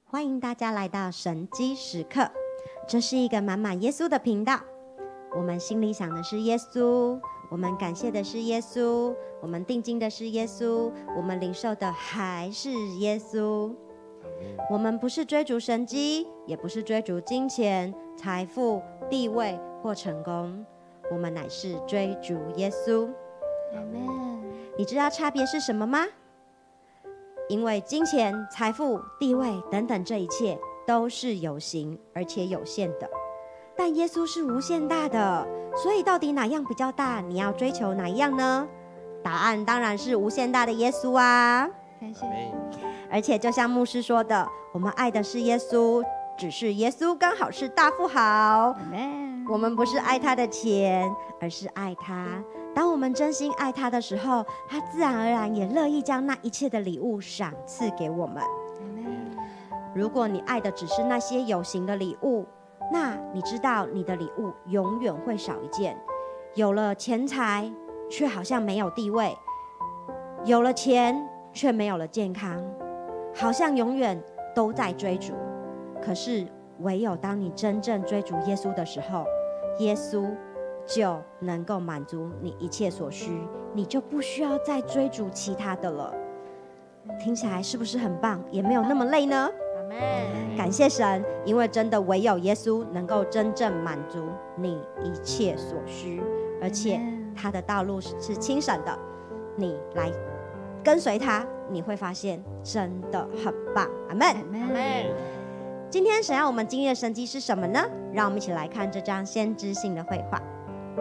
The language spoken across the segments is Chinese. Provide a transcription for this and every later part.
欢迎大家来到神机时刻，这是一个满满耶稣的频道。我们心里想的是耶稣，我们感谢的是耶稣，我们定睛的是耶稣，我们领受的还是耶稣。我们不是追逐神迹，也不是追逐金钱、财富、地位或成功，我们乃是追逐耶稣。你知道差别是什么吗？因为金钱、财富、地位等等这一切都是有形而且有限的，但耶稣是无限大的，所以到底哪样比较大？你要追求哪一样呢？答案当然是无限大的耶稣啊！ 感谢。 而且就像牧师说的，我们爱的是耶稣，只是耶稣刚好是大富豪。我们不是爱他的钱，而是爱他。当我们真心爱他的时候，他自然而然也乐意将那一切的礼物赏赐给我们。如果你爱的只是那些有形的礼物，那你知道你的礼物永远会少一件。有了钱财，却好像没有地位；有了钱，却没有了健康，好像永远都在追逐。可是唯有当你真正追逐耶稣的时候，耶稣就能够满足你一切所需，你就不需要再追逐其他的了。听起来是不是很棒？也没有那么累呢？感谢神，因为真的唯有耶稣能够真正满足你一切所需，而且他的道路是轻省的。你来跟随他，你会发现真的很棒。阿们。今天神要我们经历的神迹是什么呢？让我们一起来看这张先知性的绘画。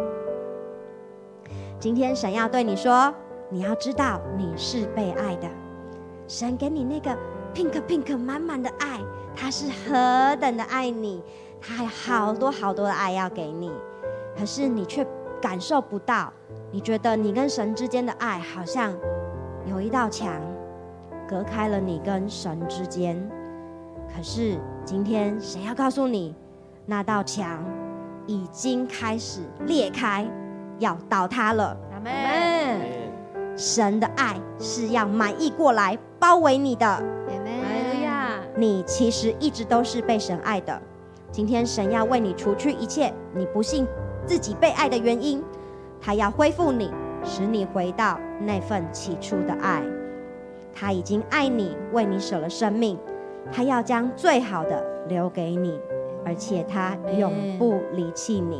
今天神要对你说，你要知道你是被爱的。神给你那个 pink 满满的爱，他是何等的爱你，他还有好多好多的爱要给你，可是你却感受不到。你觉得你跟神之间的爱好像有一道墙隔开了你跟神之间，可是今天神要告诉你，那道墙已经开始裂开，要倒塌了。阿们。神的爱是要满溢过来包围你的。阿们。你其实一直都是被神爱的。今天神要为你除去一切你不信自己被爱的原因，他要恢复你，使你回到那份起初的爱。他已经爱你，为你舍了生命，他要将最好的留给你，而且他永不离弃你。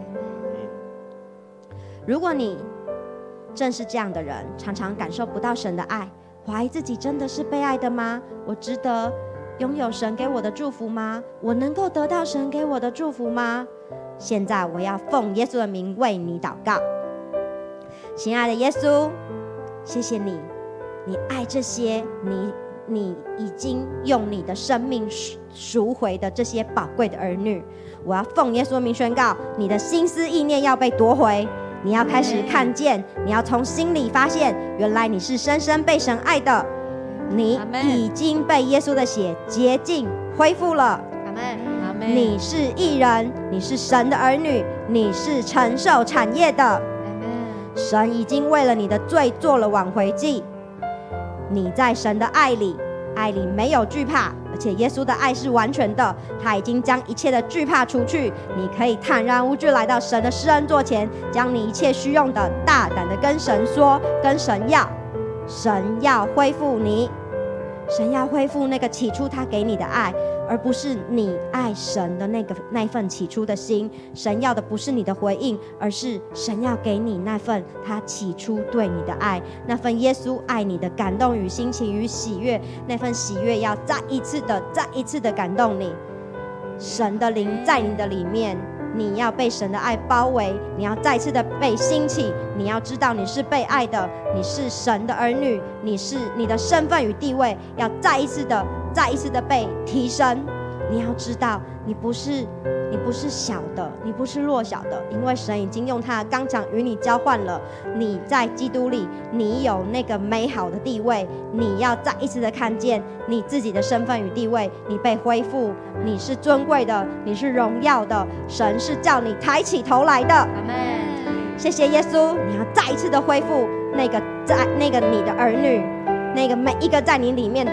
如果你正是这样的人，常常感受不到神的爱，怀疑自己真的是被爱的吗？我值得拥有神给我的祝福吗？我能够得到神给我的祝福吗？现在我要奉耶稣的名为你祷告。亲爱的耶稣，谢谢你，你爱这些你已经用你的生命赎回的这些宝贵的儿女。我要奉耶稣的名宣告，你的心思意念要被夺回，你要开始看见，你要从心里发现，原来你是深深被神爱的，你已经被耶稣的血洁净恢复了。你是义人，你是神的儿女，你是承受产业的。神已经为了你的罪做了挽回祭。你在神的爱里没有惧怕，而且耶稣的爱是完全的，他已经将一切的惧怕除去。你可以坦然无惧来到神的施恩座前，将你一切需用的大胆的跟神说，跟神要。神要恢复你，神要恢复那个起初他给你的爱，而不是你爱神的那份起初的心。神要的不是你的回应，而是神要给你那份他起初对你的爱，那份耶稣爱你的感动与心情与喜悦，那份喜悦要再一次的感动你。神的灵在你的里面，你要被神的爱包围，你要再次的被兴起，你要知道你是被爱的，你是神的儿女，你的身份与地位要再一次的被提升。你要知道你不是小的，你不是弱小的，因为神已经用他的刚强与你交换了。你在基督里，你有那个美好的地位，你要再一次的看见你自己的身份与地位，你被恢复，你是尊贵的，你是荣耀的，神是叫你抬起头来的。阿们。谢谢耶稣，你要再一次的恢复那个你的儿女，那个每一个在你里面的，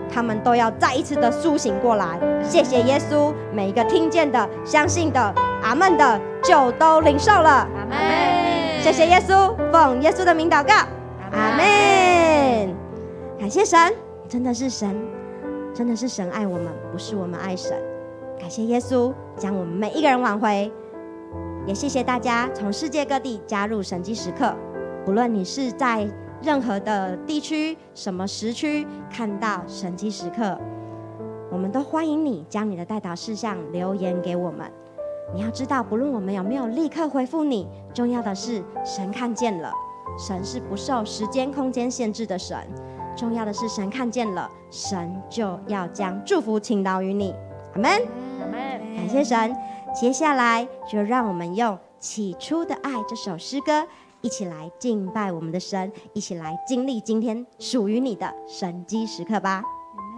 他们都要再一次的苏醒过来。谢谢耶稣，每一个听见的、相信的、阿们的，就都领受了。 阿们。 谢谢耶稣，奉耶稣的名祷告。阿们。感谢神，真的是神，真的是神爱我们，不是我们爱神。感谢耶稣将我们每一个人挽回，也谢谢大家从世界各地加入神迹时刻。不论你是在任何的地区、什么时区看到神迹时刻，我们都欢迎你将你的代祷事项留言给我们。你要知道，不论我们有没有立刻回复你，重要的是神看见了。神是不受时间空间限制的神，重要的是神看见了，神就要将祝福倾倒于你。阿们， 阿们。 感谢神。接下来就让我们用《起初的爱》这首诗歌一起来敬拜我们的神，一起来经历今天属于你的神迹时刻吧。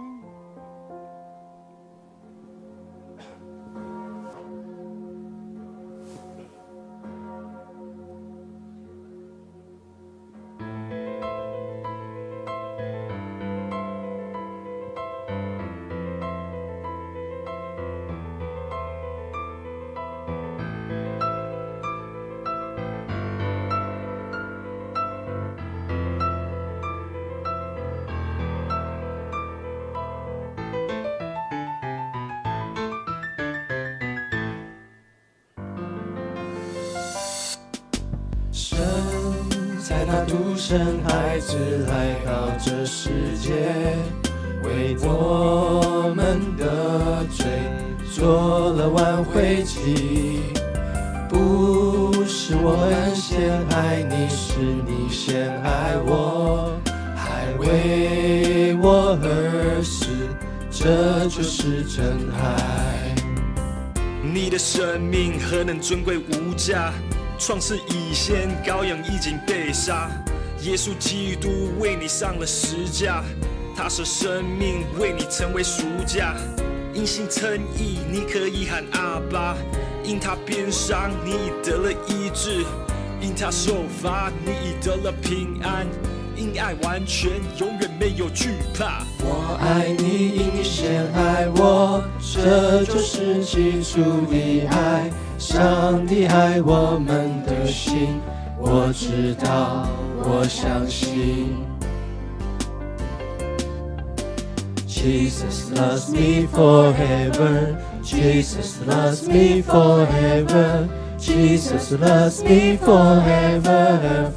在他独生孩子来到这世界，为我们的罪做了挽回祭。不是我们先爱你，是你先爱我，还为我而死，这就是真爱。 你的生命何等尊贵无价，创世以前，羔羊已经被杀，耶稣基督为你上了十架，他舍生命为你成为赎价。因信称义，你可以喊阿爸；因他鞭伤，你已得了医治；因他受罚，你已得了平安。因爱完全，永远没有惧怕。 我爱你，因你先爱我，这就是起初的爱。上帝爱我们的心，我知道，我相信。Jesus loves me forever. Jesus loves me forever. Jesus loves me forever,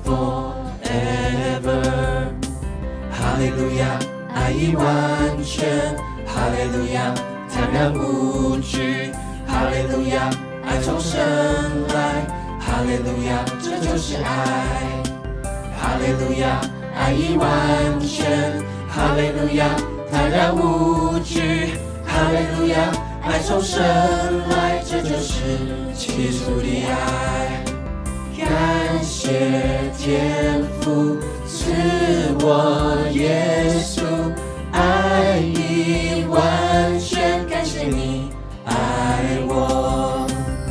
forever. 哈利路亚，爱已完全。哈利路亚，坦然无惧。哈利路亚，爱从生来。哈利路亚，这就是爱。哈利路亚，爱已完全。哈利路亚，坦然无惧。哈利路亚，爱从生来，这就是起初的爱。感谢天父赐我耶稣，爱已完全。感谢你爱我。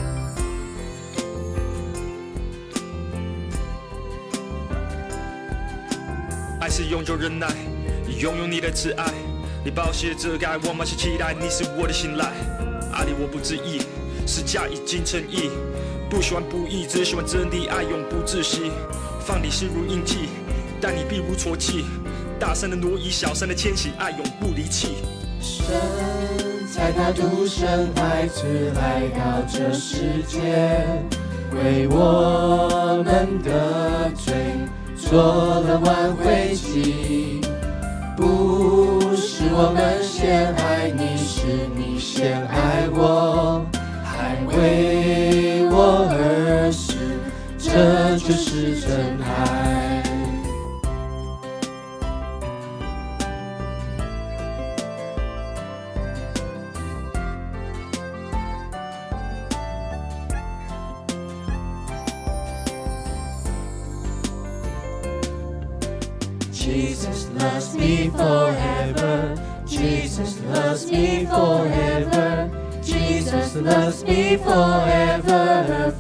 爱是永久忍耐，拥有你的慈爱，你宝血遮盖我满心期待，你是我的信赖。爱你我不自意，十架已经成义，不喜欢不义，只喜欢真理，爱永不窒息。放你心如印记，待你必如戳记。大山的挪移，小山的迁徙，爱永不离弃。 神在他独生孩子来到这世界，为我们的罪做了挽回祭。不是我们先爱你，是你先爱我，还为我而死，这就是真爱。Jesus loves me forever. Jesus loves me forever. Jesus loves me forever,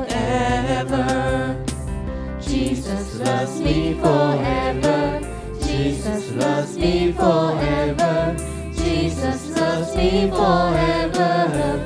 forever. Jesus loves me forever. Jesus loves me forever. Jesus loves me forever,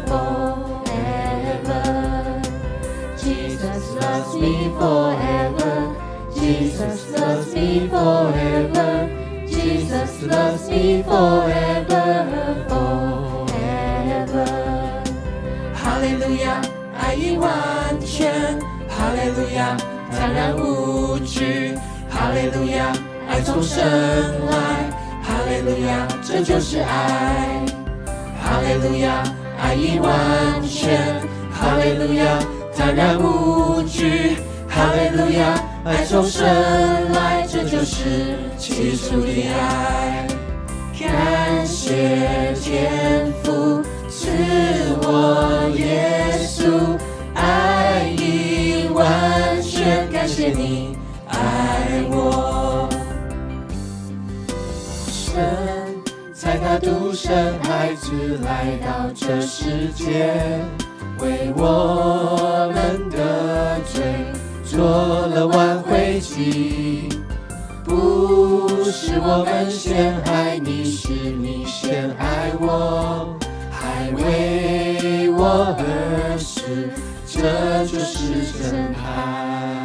forever. Jesus loves me forever. Jesus loves me forever. Jesus loves me forever, forever. 哈利路亚，爱已完全。哈利路亚，坦然无惧。哈利路亚，爱从生来。哈利路亚，这就是爱。哈利路亚，爱已完全。哈利路亚，坦然无惧。哈利路亚，爱从生来，这就是起初的爱。感谢天父赐我耶稣，爱已完全。感谢你爱我。神在他独生爱子来到这世界，为我们的罪做了挽回祭。不是我们先爱你，是你先爱我，还为我而死，这就是真爱。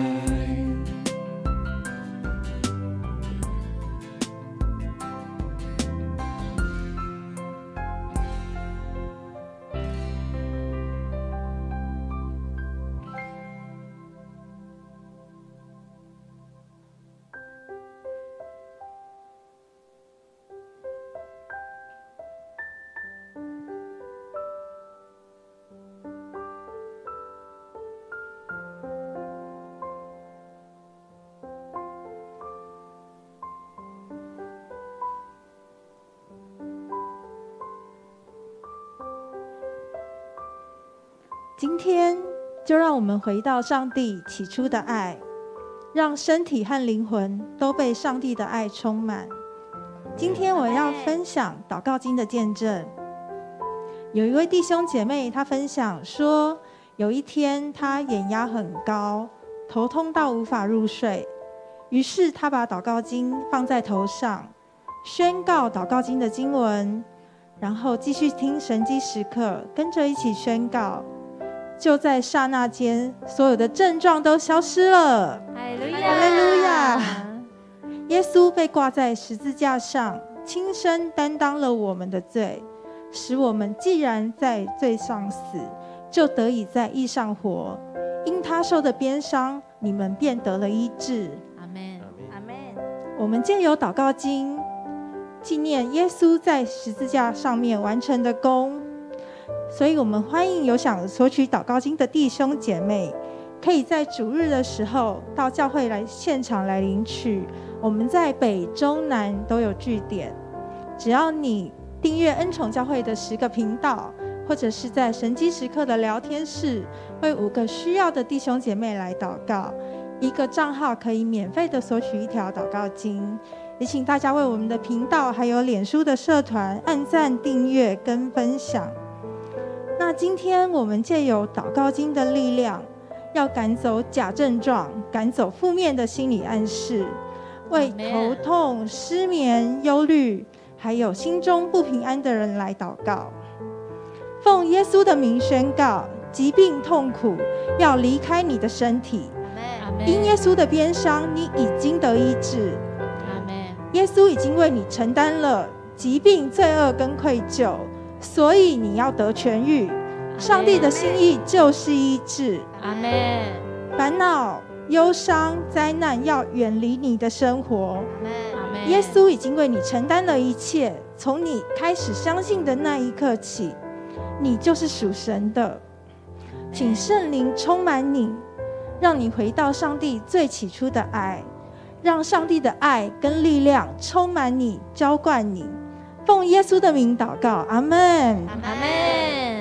今天就让我们回到上帝起初的爱，让身体和灵魂都被上帝的爱充满。今天我要分享祷告经的见证。有一位弟兄姐妹，他分享说，有一天他眼压很高，头痛到无法入睡，于是他把祷告经放在头上，宣告祷告经的经文，然后继续听神迹时刻，跟着一起宣告。就在刹那间，所有的症状都消失了。 哈利路亚！ 哈利路亚！耶稣被挂在十字架上，亲身担当了我们的罪，使我们既然在罪上死，就得以在义上活。因他受的鞭伤，你们便得了医治。 阿们，阿们。 我们借由祷告经，纪念耶稣在十字架上面完成的功。所以我们欢迎有想索取祷告经的弟兄姐妹，可以在主日的时候到教会来现场来领取。我们在北中南都有据点，只要你订阅恩宠教会的10个频道，或者是在神迹时刻的聊天室，为5个需要的弟兄姐妹来祷告，1个账号可以免费的索取1条祷告经。也请大家为我们的频道还有脸书的社团按赞、订阅跟分享。那今天我们借由祷告经的力量，要赶走假症状，赶走负面的心理暗示，为头痛、失眠、忧虑，还有心中不平安的人来祷告。奉耶稣的名宣告，疾病痛苦要离开你的身体，因耶稣的鞭伤，你已经得医治。耶稣已经为你承担了疾病、罪恶跟愧疚，所以你要得痊愈。上帝的心意就是医治。 阿们。 烦恼、忧伤、灾难要远离你的生活。 阿们。 耶稣已经为你承担了一切，从你开始相信的那一刻起，你就是属神的。请圣灵充满你，让你回到上帝最起初的爱，让上帝的爱跟力量充满你，浇灌你。奉耶稣的名祷告，阿们。 阿们。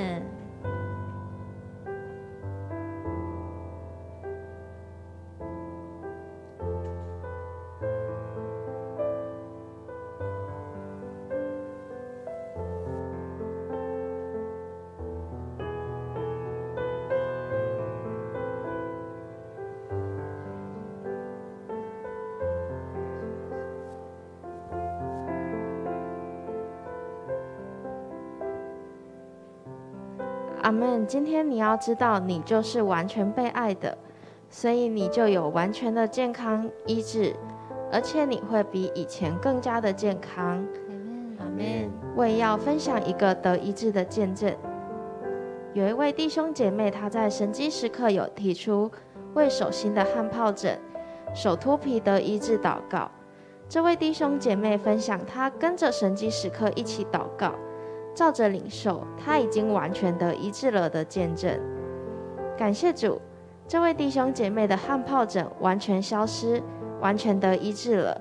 阿们。今天你要知道，你就是完全被爱的，所以你就有完全的健康医治，而且你会比以前更加的健康。 阿们。 我也要分享一个得医治的见证。有一位弟兄姐妹，他在神迹时刻有提出为手心的汗疱疹、手脱皮得医治祷告。这位弟兄姐妹分享，他跟着神迹时刻一起祷告，照着领受，他已经完全得医治了的见证。感谢主，这位弟兄姐妹的汗疱疹完全消失，完全得医治了。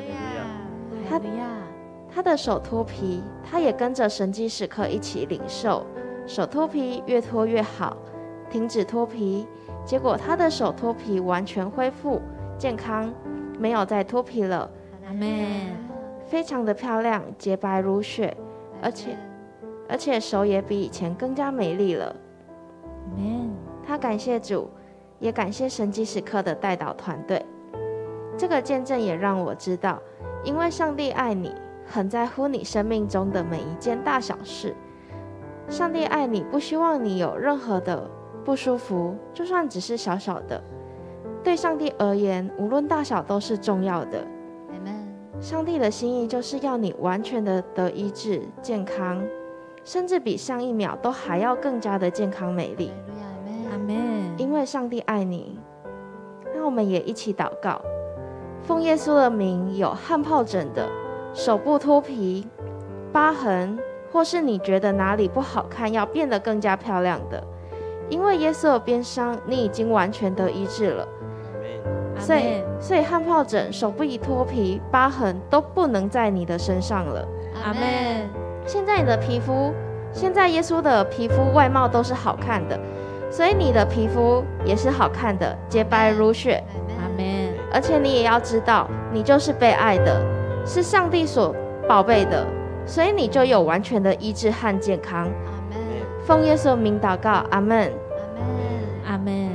他的手脱皮，他也跟着神迹时刻一起领受，手脱皮越脱越好，停止脱皮，结果他的手脱皮完全恢复健康，没有再脱皮了。 阿们。 非常的漂亮，洁白如雪，而且手也比以前更加美丽了。 阿们。 他感谢主，也感谢神迹时刻的代祷团队。这个见证也让我知道，因为上帝爱你，很在乎你生命中的每一件大小事。上帝爱你，不希望你有任何的不舒服，就算只是小小的，对上帝而言，无论大小都是重要的。上帝的心意就是要你完全的得医治、健康，甚至比上一秒都还要更加的健康美丽。 阿们。 因为上帝爱你，那我们也一起祷告，奉耶稣的名，有汗疱疹的、手部脱皮、疤痕，或是你觉得哪里不好看，要变得更加漂亮的，因为耶稣的鞭伤，你已经完全得医治了。所以汗疱疹、手部脱皮、疤痕都不能在你的身上了。 阿们。 现在你的皮肤，现在耶稣的皮肤外貌都是好看的，所以你的皮肤也是好看的，洁白如雪。 阿们。 而且你也要知道，你就是被爱的，是上帝所宝贝的，所以你就有完全的医治和健康。 阿们。 奉耶稣的名祷告，阿们。 阿们。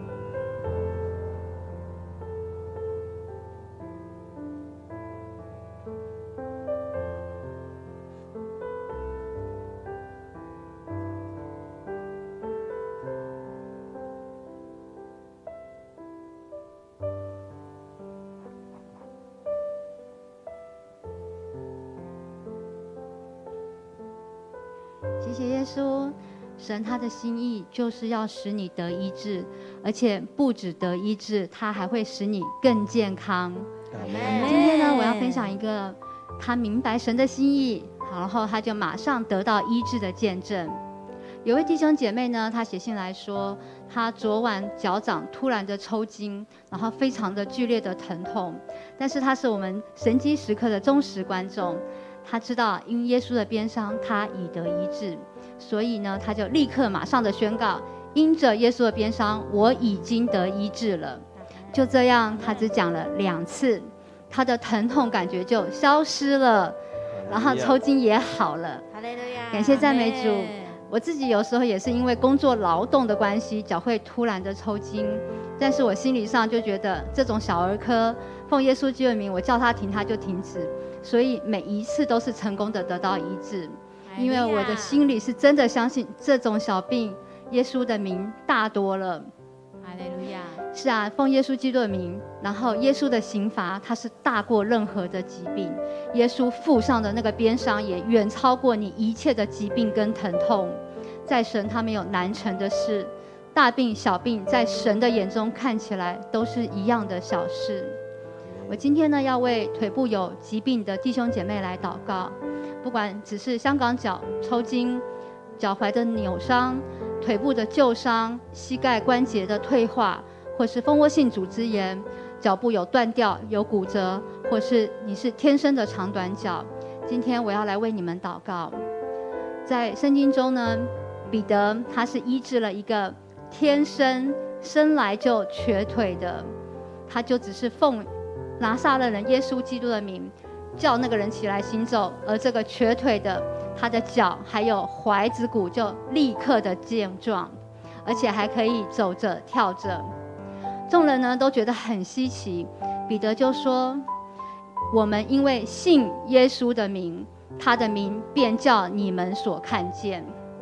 谢谢耶稣，神他的心意就是要使你得医治，而且不只得医治，他还会使你更健康。今天呢，我要分享一个他明白神的心意，然后他就马上得到医治的见证。有位弟兄姐妹呢，他写信来说，他昨晚脚掌突然的抽筋，然后非常的剧烈的疼痛，但是他是我们神迹时刻的忠实观众。他知道因耶稣的鞭伤他已得医治，所以呢他就立刻马上的宣告，因着耶稣的鞭伤我已经得医治了。就这样他只讲了2次，他的疼痛感觉就消失了，然后抽筋也好了。感谢赞美主。我自己有时候也是因为工作劳动的关系，脚会突然的抽筋，但是我心理上就觉得这种小儿科，奉耶稣基督的名，我叫他停他就停止，所以每一次都是成功的得到医治，因为我的心里是真的相信这种小病，耶稣的名大多了。 哈利路亚。 是啊，奉耶稣基督的名，然后耶稣的刑罚它是大过任何的疾病，耶稣付上的那个鞭伤也远超过你一切的疾病跟疼痛。在神他没有难成的事，大病小病在神的眼中看起来都是一样的小事。我今天呢要为腿部有疾病的弟兄姐妹来祷告，不管只是香港脚抽筋、脚踝的扭伤、腿部的旧伤、膝盖关节的退化，或是蜂窝性组织炎、脚部有断掉、有骨折，或是你是天生的长短脚，今天我要来为你们祷告。在圣经中呢，彼得他是医治了一个天生来就瘸腿的，他就只是奉拿撒勒人耶稣基督的名叫那个人起来行走，而这个瘸腿的他的脚还有踝子骨就立刻的健壮，而且还可以走着跳着。众人呢都觉得很稀奇，彼得就说，我们因为信耶稣的名，他的名便叫你们所看见。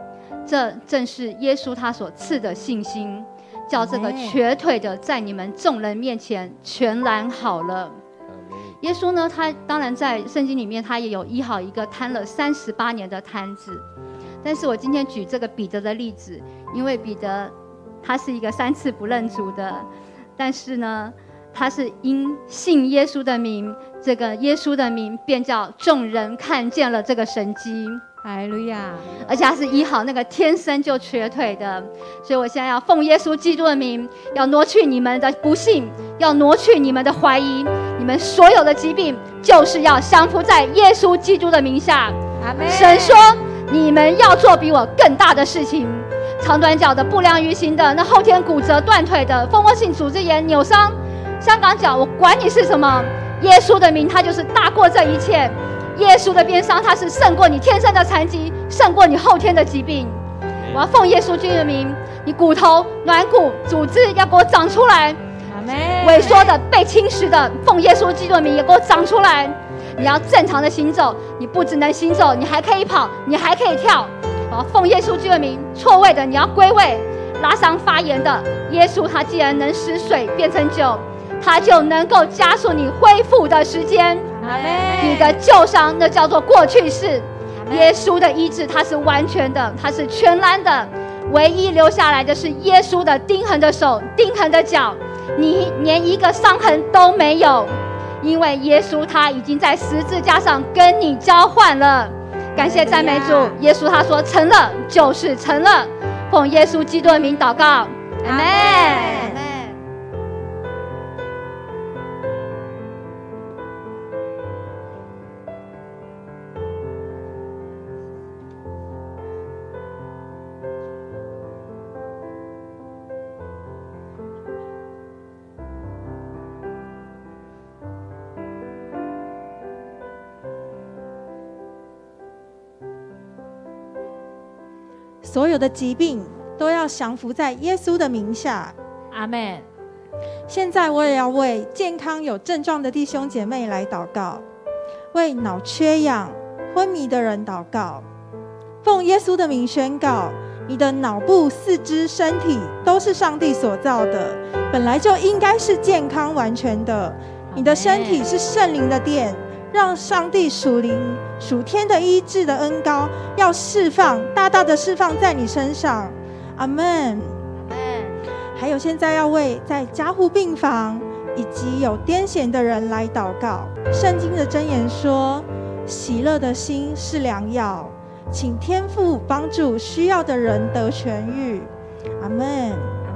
这正是耶稣他所赐的信心，叫这个瘸腿的在你们众人面前全然好了。耶稣呢，他当然在圣经里面，他也有医好一个瘫了38年的瘫子。但是我今天举这个彼得的例子，因为彼得他是一个3次不认主的，但是呢，他是因信耶稣的名，这个耶稣的名便叫众人看见了这个神迹。 哈利路亚！ 而且他是医好那个天生就瘸腿的，所以我现在要奉耶稣基督的名，要挪去你们的不信，要挪去你们的怀疑，你们所有的疾病，就是要降服在耶稣基督的名下。 阿们。 神说，你们要做比我更大的事情。长短脚的、不良于行的、那后天骨折断腿的、蜂窝性组织炎扭伤、香港脚，我管你是什么，耶稣的名，他就是大过这一切。耶稣的鞭伤，它是胜过你天生的残疾，胜过你后天的疾病。我要奉耶稣基督的名，你骨头、软骨、组织要给我长出来。萎缩的、被侵蚀的，奉耶稣基督的名也给我长出来。你要正常的行走，你不只能行走，你还可以跑，你还可以跳。我要奉耶稣基督的名，错位的你要归位，拉伤发炎的，耶稣他既然能使水变成酒，他就能够加速你恢复的时间。你的旧伤那叫做过去式，耶稣的医治它是完全的，它是全然的，唯一留下来的是耶稣的钉痕的手、钉痕的脚，你连一个伤痕都没有，因为耶稣他已经在十字架上跟你交换了。感谢赞美主，耶稣他说成了就是成了，奉耶稣基督的名祷告，阿们。 所有的疾病都要降服在耶稣的名下。 阿们。 现在我也要为健康有症状的弟兄姐妹来祷告，为脑缺氧、昏迷的人祷告。奉耶稣的名宣告，你的脑部、四肢、身体都是上帝所造的，本来就应该是健康完全的。你的身体是圣灵的殿，让上帝属灵属天的医治的恩膏要释放，大大的释放在你身上。阿们。还有现在要为在加护病房以及有癫痫的人来祷告。圣经的箴言说，喜乐的心是良药，请天父帮助需要的人得痊愈。阿们。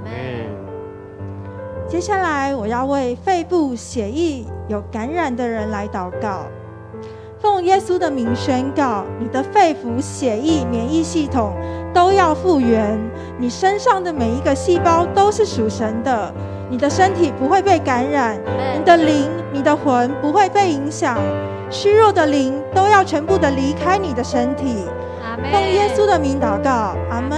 接下来我要为肺部血液有感染的人来祷告。奉耶稣的名宣告，你的肺腑、血液、免疫系统都要复原，你身上的每一个细胞都是属神的，你的身体不会被感染，你的灵、你的魂不会被影响，虚弱的灵都要全部的离开你的身体。奉耶稣的名祷告，阿们。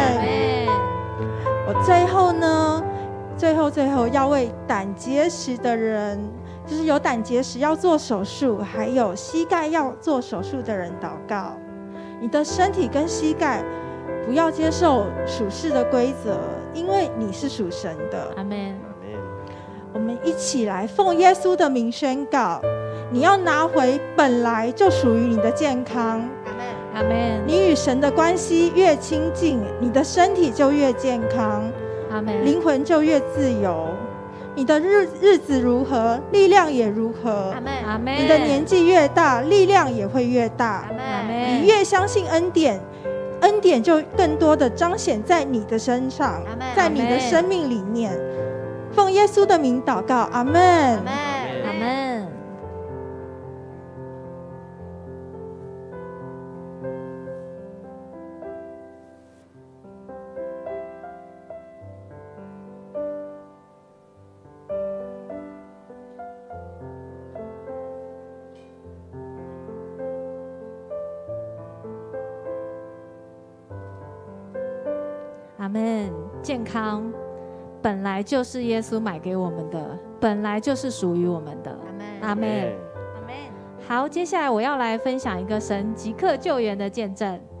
我最后要为胆结石的人，就是有胆结石要做手术，还有膝盖要做手术的人祷告。你的身体跟膝盖不要接受属世的规则，因为你是属神的。 阿们。 我们一起来奉耶稣的名宣告，你要拿回本来就属于你的健康。 阿们。 你与神的关系越亲近，你的身体就越健康， 阿们。 灵魂就越自由。你的日子如何，力量也如何。 阿们。 你的年纪越大，力量也会越大。 阿们。 你越相信恩典，恩典就更多的彰显在你的身上，在你的生命里面。奉耶稣的名祷告，阿们。 阿们。阿们。健康本来就是耶稣买给我们的，本来就是属于我们的。阿们。好，接下来我要来分享一个神即刻救援的见证。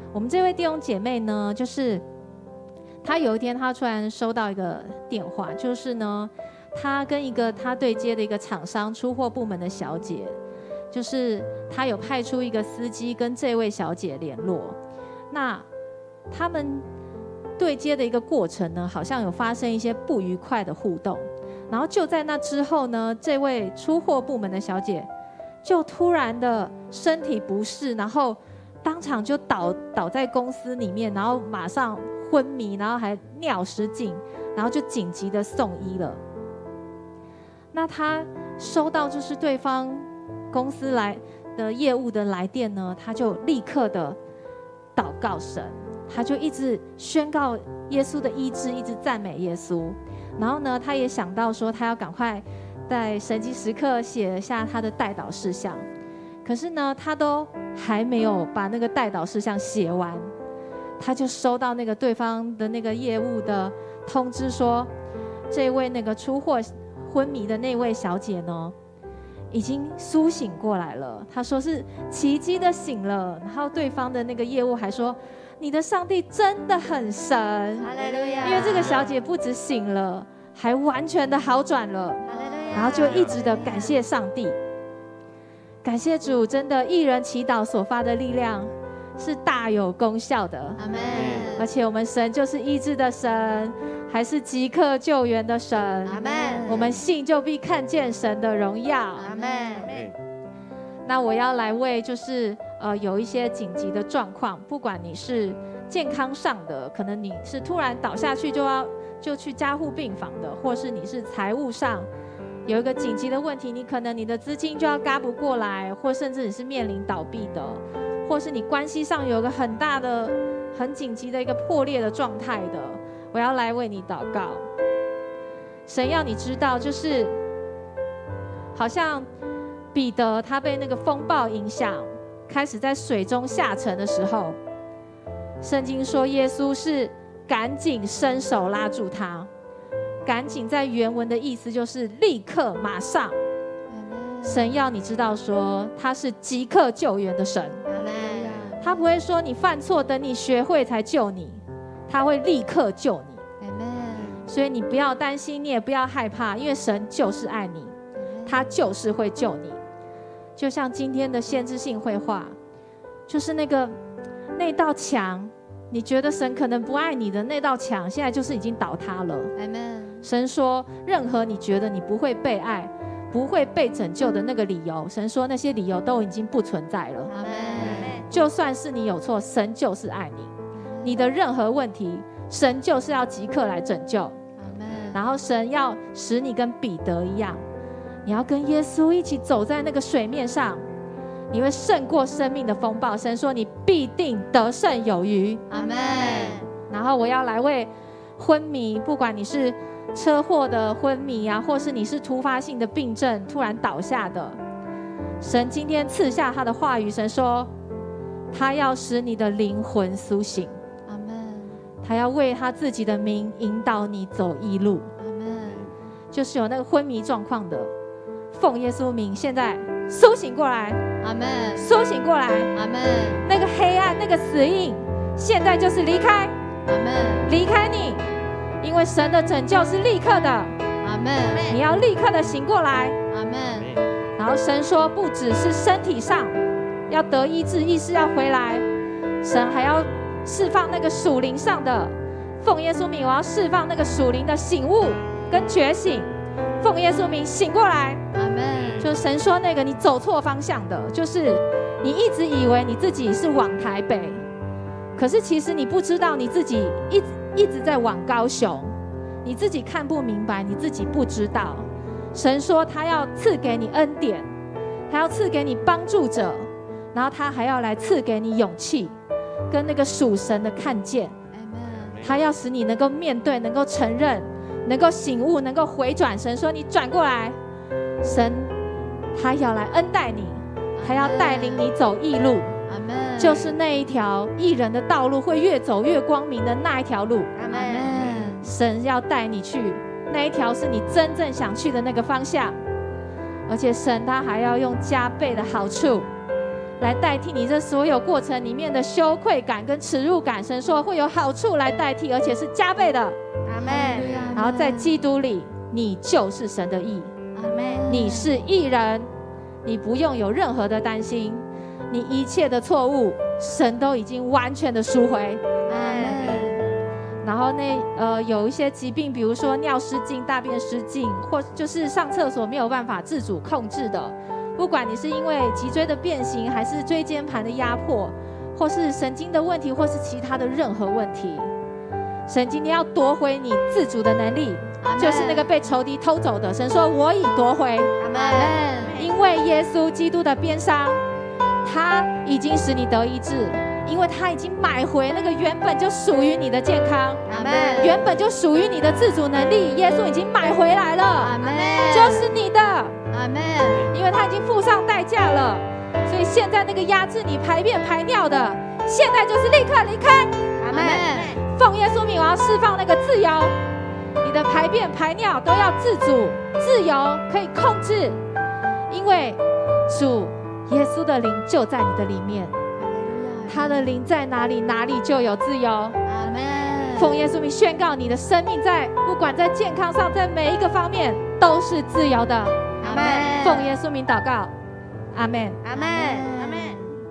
我们这位弟兄姐妹呢，就是她有一天她突然收到一个电话，就是呢，她跟一个她对接的一个厂商出货部门的小姐，就是她有派出一个司机跟这位小姐联络，那他们对接的一个过程呢，好像有发生一些不愉快的互动，然后就在那之后呢，这位出货部门的小姐就突然的身体不适，然后当场就倒在公司里面，然后马上昏迷，然后还尿失禁，然后就紧急的送医了。那他收到就是对方公司来的业务的来电呢，他就立刻的祷告神，他就一直宣告耶稣的医治，一直赞美耶稣。然后呢，他也想到说，他要赶快在神迹时刻写下他的代祷事项。可是呢，他都还没有把那个代祷事项写完，他就收到那个对方的那个业务的通知说，这位那个出货昏迷的那位小姐呢，已经苏醒过来了。他说是奇迹的醒了。然后对方的那个业务还说，你的上帝真的很神， 哈利路亚！ 因为这个小姐不止醒了，还完全的好转了。 哈利路亚！ 然后就一直的感谢上帝。感谢主，真的义人祈祷所发的力量是大有功效的。 阿门。 而且我们神就是医治的神，还是即刻救援的神。 阿门。 我们信就必看见神的荣耀。 阿门。 那我要来为就是有一些紧急的状况，不管你是健康上的，可能你是突然倒下去就去加护病房的，或是你是财务上有一个紧急的问题，你可能你的资金就要嘎不过来，或甚至你是面临倒闭的，或是你关系上有一个很大的很紧急的一个破裂的状态的，我要来为你祷告。神要你知道，就是好像彼得他被那个风暴影响，开始在水中下沉的时候，圣经说耶稣是赶紧伸手拉住他。赶紧在原文的意思就是立刻马上。神要你知道说他是即刻救援的神，他不会说你犯错等你学会才救你，他会立刻救你。所以你不要担心，你也不要害怕，因为神就是爱你，他就是会救你。就像今天的先知性绘画，就是那道墙，你觉得神可能不爱你的那道墙，现在就是已经倒塌了。神说，任何你觉得你不会被爱、不会被拯救的那个理由，神说那些理由都已经不存在了。就算是你有错，神就是爱你。你的任何问题，神就是要即刻来拯救。然后神要使你跟彼得一样，你要跟耶稣一起走在那个水面上，你会胜过生命的风暴。神说你必定得胜有余。 阿门。 然后我要来为昏迷，不管你是车祸的昏迷啊，或是你是突发性的病症突然倒下的，神今天赐下他的话语，神说他要使你的灵魂苏醒。 阿门。 他要为他自己的名引导你走义路。 阿门。 就是有那个昏迷状况的，奉耶稣名现在苏醒过来。 阿门。 苏醒过来。 阿门。 那个黑暗，那个死印，现在就是离开。 阿门。 离开你，因为神的拯救是立刻的。 阿门。 你要立刻的醒过来。 阿门。 然后神说，不只是身体上要得医治，意识要回来，神还要释放那个属灵上的。奉耶稣名，我要释放那个属灵的醒悟跟觉醒。奉耶稣名醒过来。 阿门。 就是神说那个你走错方向的，就是你一直以为你自己是往台北，可是其实你不知道你自己一直在往高雄，你自己看不明白，你自己不知道。神说他要赐给你恩典，他要赐给你帮助者，然后他还要来赐给你勇气跟那个属神的看见。他要使你能够面对，能够承认，能够醒悟，能够回转。神说你转过来，神他要来恩待你，他要带领你走义路。就是那一条义人的道路会越走越光明的那一条路。 阿门。 神要带你去那一条是你真正想去的那个方向，而且神他还要用加倍的好处来代替你这所有过程里面的羞愧感跟耻辱感。神说会有好处来代替，而且是加倍的。 阿门。 然后在基督里，你就是神的义，你是义人，你不用有任何的担心，你一切的错误，神都已经完全的赎回。然后有一些疾病，比如说尿失禁、大便失禁，或就是上厕所没有办法自主控制的，不管你是因为脊椎的变形，还是椎间盘的压迫，或是神经的问题，或是其他的任何问题，神今天要夺回你自主的能力，就是那个被仇敌偷走的。神说我已夺回， 阿门。 因为耶稣基督的鞭伤，他已经使你得医治，因为他已经买回那个原本就属于你的健康， 阿门。 原本就属于你的自主能力，耶稣已经买回来了， 阿门。 就是你的， 阿门。 因为他已经付上代价了，所以现在那个压制你排便排尿的，现在就是立刻离开。 阿门。 奉耶稣名，我要释放那个自由，你的排便排尿都要自主、自由，可以控制，因为主耶稣的灵就在你的里面，他的灵在哪里，哪里就有自由。 阿门。 奉耶稣名宣告，你的生命在不管在健康上，在每一个方面都是自由的。 阿门。 奉耶稣名祷告，阿门。 阿门。阿门。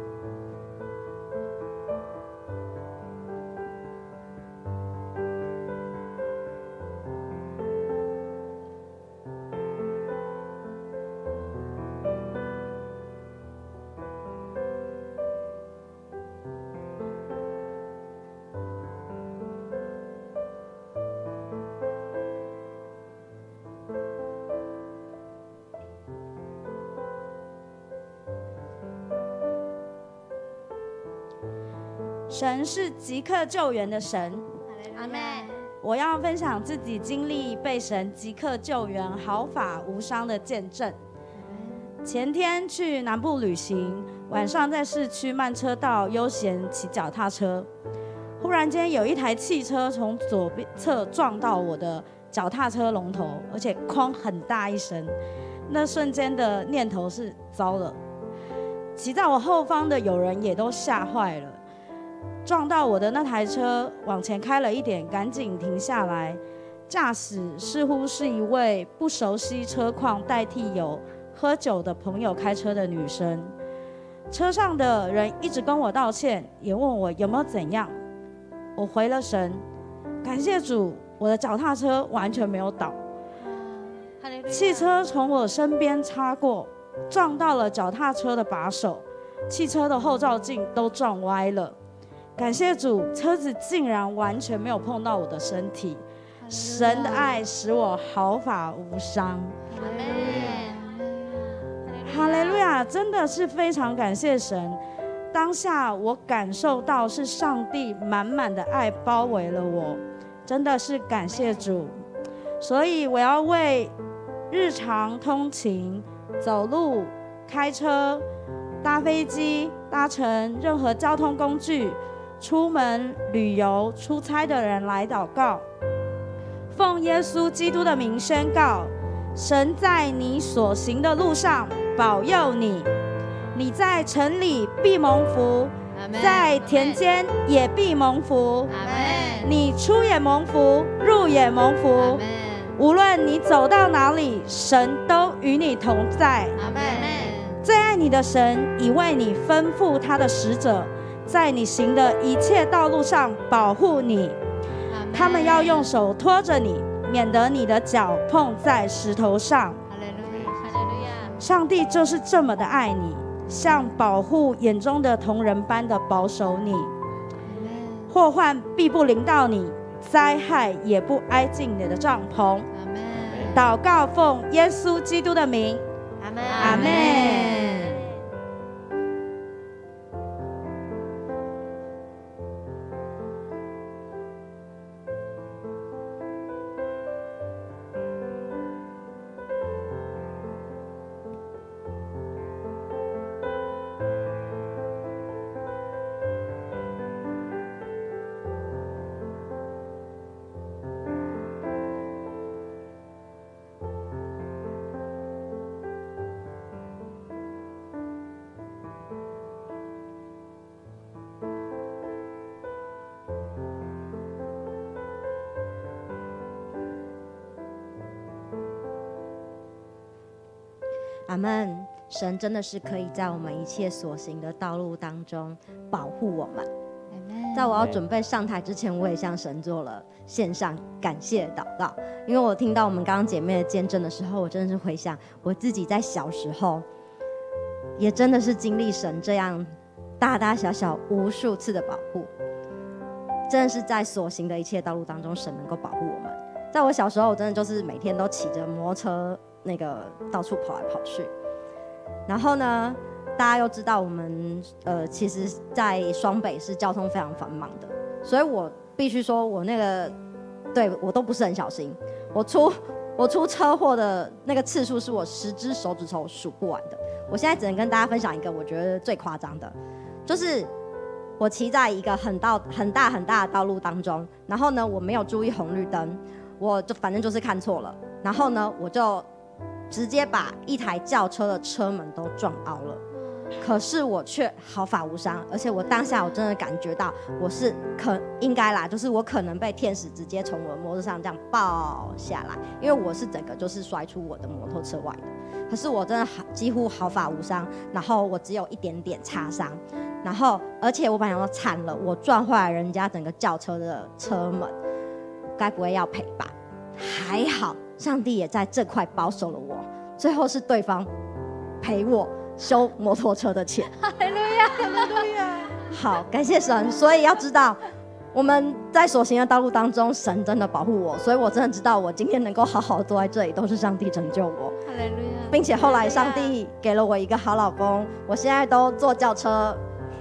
神是即刻救援的神， 阿门。 我要分享自己经历被神即刻救援、毫发无伤的见证。前天去南部旅行，晚上在市区慢车道悠闲骑脚踏车，忽然间有一台汽车从左侧撞到我的脚踏车龙头，而且哐很大一声。那瞬间的念头是糟了，骑在我后方的友人也都吓坏了。撞到我的那台车往前开了一点，赶紧停下来。驾驶似乎是一位不熟悉车况，代替有喝酒的朋友开车的女生。车上的人一直跟我道歉，也问我有没有怎样。我回了神，感谢主，我的脚踏车完全没有倒。汽车从我身边擦过，撞到了脚踏车的把手，汽车的后照镜都撞歪了。感谢主，车子竟然完全没有碰到我的身体。神的爱使我毫发无伤。哈利路亚！真的是非常感谢神。当下我感受到是上帝满满的爱包围了我，真的是感谢主。所以我要为日常通勤、走路、开车、搭飞机、搭乘任何交通工具、出门旅游、出差的人来祷告。奉耶稣基督的名宣告，神在你所行的路上保佑你，你在城里必蒙福，在田间也必蒙福。你出也蒙福，入也蒙福。无论你走到哪里，神都与你同在。最爱你的神已为你吩咐他的使者，在你行的一切道路上保护你，他们要用手托着你，免得你的脚碰在石头上。上帝就是这么的爱你，像保护眼中的瞳人般的保守你，祸患必不临到你，灾害也不挨近你的帐篷。祷告奉耶稣基督的名，阿们。 阿们。神真的是可以在我们一切所行的道路当中保护我们。在我要准备上台之前，我也向神做了线上感谢祷告，因为我听到我们刚刚姐妹的见证的时候，我真的是回想我自己在小时候，也真的是经历神这样大大小小无数次的保护，真的是在所行的一切道路当中，神能够保护我们。在我小时候，我真的就是每天都骑着摩托车那个到处跑来跑去，然后呢，大家又知道我们其实在双北是交通非常繁忙的，所以我必须说我那个对我都不是很小心，我出车祸的那个次数是我10只手指头数不完的。我现在只能跟大家分享一个我觉得最夸张的，就是我骑在一个很大的道路当中，然后呢我没有注意红绿灯，我就反正就是看错了，然后呢我就直接把一台轿车的车门都撞凹了，可是我却毫发无伤，而且我当下我真的感觉到我是应该啦，就是我可能被天使直接从我的摩托上这样抱下来，因为我是整个就是摔出我的摩托车外的，可是我真的几乎毫发无伤，然后我只有一点点擦伤，然后而且我本来想说惨了，我撞坏了人家整个轿车的车门，该不会要赔吧？还好上帝也在这块保守了我，最后是对方赔我修摩托车的钱。 哈利路亚， 哈利路亚。 好，感谢神。所以要知道，我们在所行的道路当中，神真的保护我，所以我真的知道，我今天能够好好坐在这里，都是上帝拯救我。 哈利路亚， 并且后来上帝给了我一个好老公，我现在都坐轿车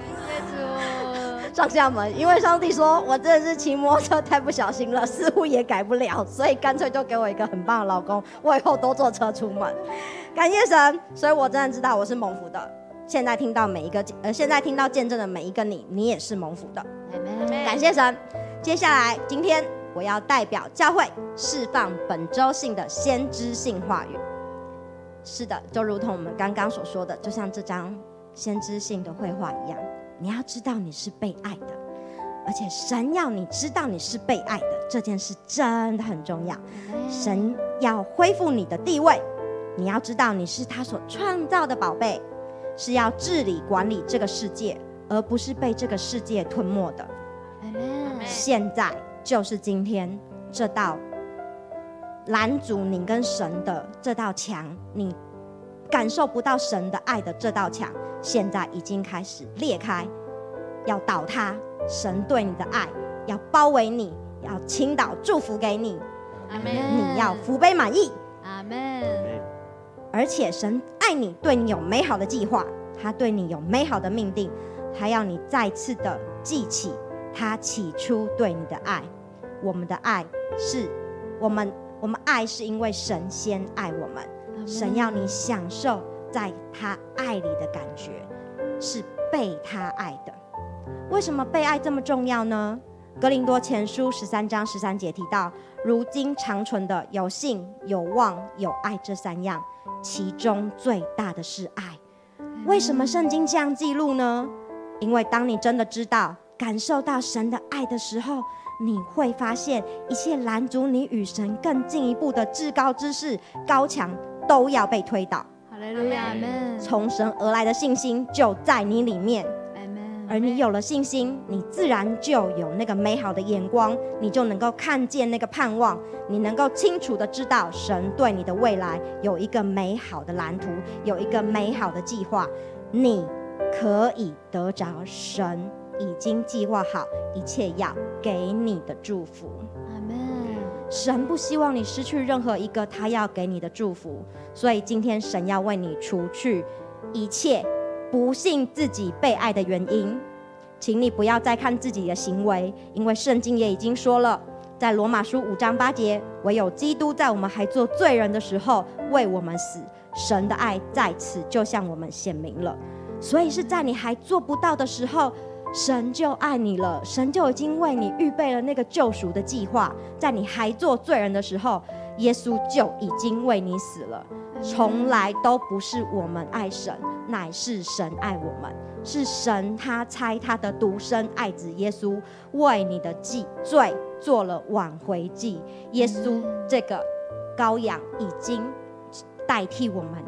上下门，因为上帝说我真的是骑摩托车太不小心了，似乎也改不了，所以干脆就给我一个很棒的老公，我以后都坐车出门。感谢神，所以我真的知道我是蒙福的。现在听到见证的每一个你也是蒙福的。感谢神。接下来今天我要代表教会释放本周性的先知性话语。是的，就如同我们刚刚所说的，就像这张先知性的绘画一样，你要知道你是被爱的，而且神要你知道你是被爱的，这件事真的很重要。神要恢复你的地位，你要知道你是他所创造的宝贝，是要治理管理这个世界，而不是被这个世界吞没的。现在就是今天这道拦阻你跟神的这道墙，你感受不到神的爱的这道墙，现在已经开始裂开，要倒塌。神对你的爱要包围你，要倾倒祝福给你，你要福杯满溢。 阿门。 而且神爱你，对你有美好的计划，他对你有美好的命定，还要你再次的记起他起初对你的爱。我们的爱是我们爱是因为神先爱我们，神要你享受在他爱里的感觉，是被他爱的。为什么被爱这么重要呢？哥林多前书13章13节提到，如今长存的有信、有望、有爱这3样，其中最大的是爱。为什么圣经这样记录呢？因为当你真的知道感受到神的爱的时候，你会发现一切拦阻你与神更进一步的至高之事、高墙都要被推倒。 哈利路亚，阿门。 从神而来的信心就在你里面，而你有了信心，你自然就有那个美好的眼光，你就能够看见那个盼望，你能够清楚的知道神对你的未来有一个美好的蓝图，有一个美好的计划，你可以得着神已经计划好一切要给你的祝福。 阿门。 神不希望你失去任何一个他要给你的祝福，所以今天神要为你除去一切不信自己被爱的原因。请你不要再看自己的行为，因为圣经也已经说了，在罗马书5章8节，唯有基督在我们还做罪人的时候为我们死，神的爱在此就向我们显明了。所以是在你还做不到的时候，神就爱你了，神就已经为你预备了那个救赎的计划。在你还做罪人的时候，耶稣就已经为你死了。从来都不是我们爱神，乃是神爱我们，是神他差他的独生爱子耶稣为你的罪做了挽回祭。耶稣这个羔羊已经代替我们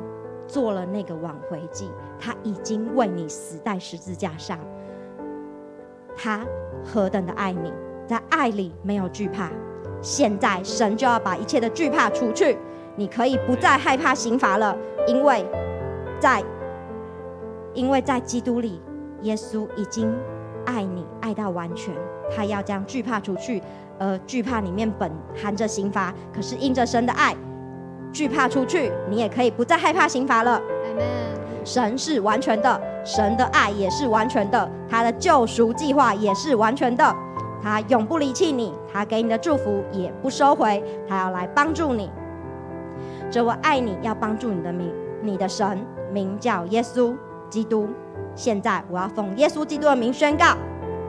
做了那个挽回祭，他已经为你死在十字架上。他何等的爱你，在爱里没有惧怕。现在神就要把一切的惧怕除去，你可以不再害怕刑罚了，因为在基督里，耶稣已经爱你爱到完全，他要将惧怕除去。惧怕里面本含着刑罚，可是因着神的爱，惧怕出去，你也可以不再害怕刑罚了。神是完全的，神的爱也是完全的，他的救赎计划也是完全的，他永不离弃你，他给你的祝福也不收回，他要来帮助你。这我爱你要帮助你的神名叫耶稣基督。现在我要奉耶稣基督的名宣告，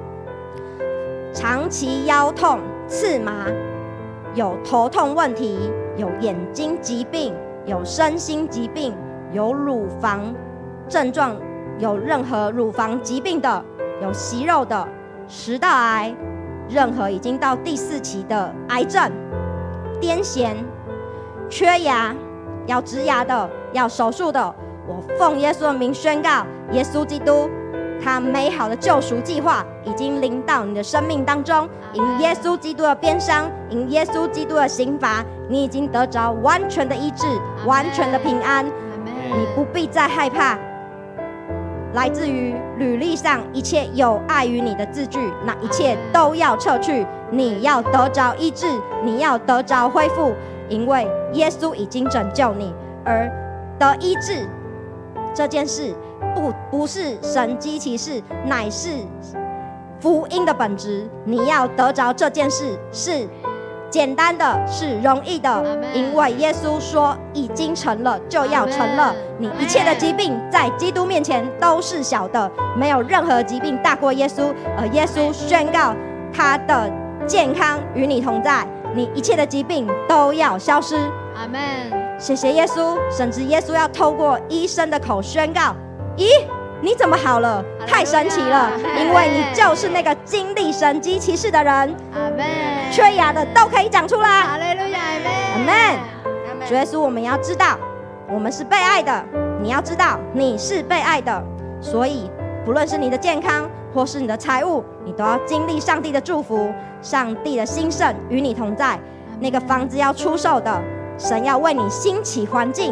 长期腰痛、刺麻，有头痛问题，有眼睛疾病，有身心疾病，有乳房症状，有任何乳房疾病的，有息肉的，食道癌，任何已经到第4期的癌症，癫痫，缺牙，要植牙的，要手术的，我奉耶稣的名宣告，耶稣基督他美好的救赎计划已经临到你的生命当中，因耶稣基督的鞭伤，因耶稣基督的刑罚，你已经得着完全的医治，完全的平安。你不必再害怕来自于履历上一切有碍于你的字句，那一切都要撤去。你要得着医治，你要得着恢复，因为耶稣已经拯救你，而得医治这件事不是神迹奇事，乃是福音的本质。你要得着这件事是简单的，是容易的，因为耶稣说已经成了就要成了。你一切的疾病在基督面前都是小的，没有任何疾病大过耶稣。而耶稣宣告他的健康与你同在，你一切的疾病都要消失。 阿们。 谢谢耶稣，甚至耶稣要透过医生的口宣告，咦，你怎么好了？太神奇了，因为你就是那个经历神迹奇事的人。 阿们。 缺牙的都可以长出来。 哈利路亚， 阿们。主耶稣，我们要知道我们是被爱的，你要知道你是被爱的，所以不论是你的健康或是你的财物，你都要经历上帝的祝福，上帝的兴盛与你同在。那个房子要出售的，神要为你兴起环境，